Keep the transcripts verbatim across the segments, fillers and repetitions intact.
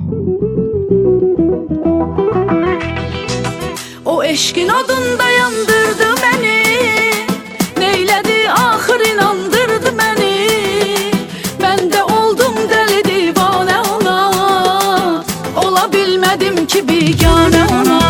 O eşkin odunda yandırdı beni, neyledi ahır inandırdı beni. Ben de oldum deli divane ona, olabilmedim ki bigane ona.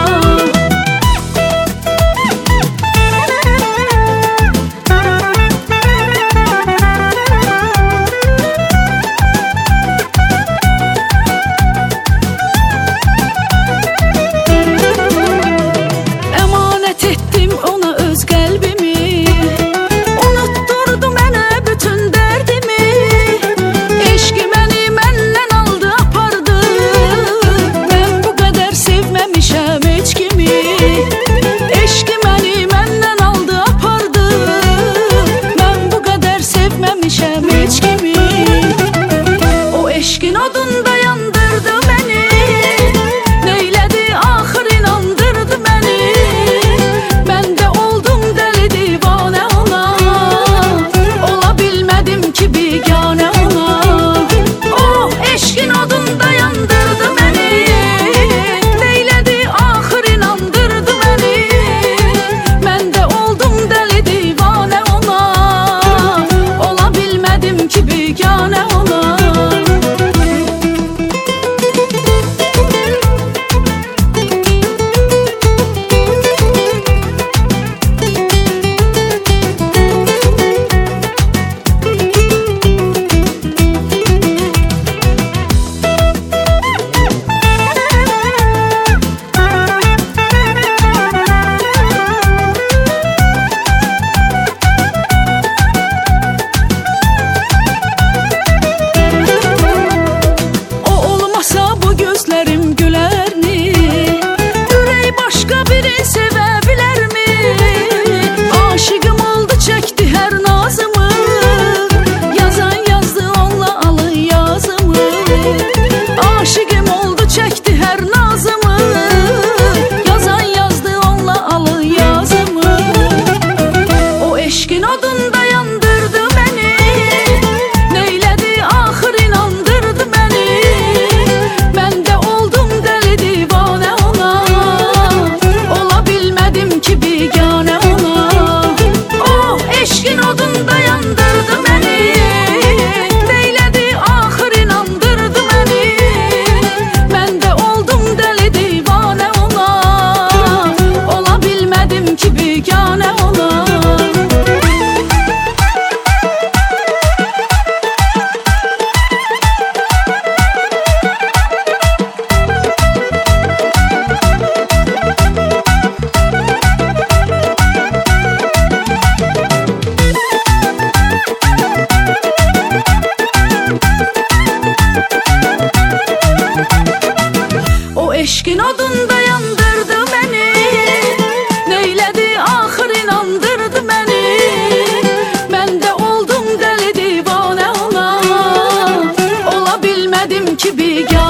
Eşkin odunda yandırdı beni, neyledi ahır inandırdı beni. Ben de oldum deli divane ona, olabilmedim ki bigane ona. O eşkin odunda yandırdı beni, neyledi ahır inandırdı beni. Ben de oldum deli divane ona, olabilmedim ki bigane ona. Eşkin odunda yandırdı beni, neyledi ahır inandırdı beni. Ben de oldum deli divane ona, olabilmedim ki bigane ona. O eşkin odunda yandırdı beni, neyledi ahır inandırdı beni. Ben de oldum deli divane ona, olabilmedim ki bigane ona. O eşkin odunda yandırdı beni, neyledi ahır inandırdı beni. Ben de oldum deli divane ona, olabilmedim ki bigane.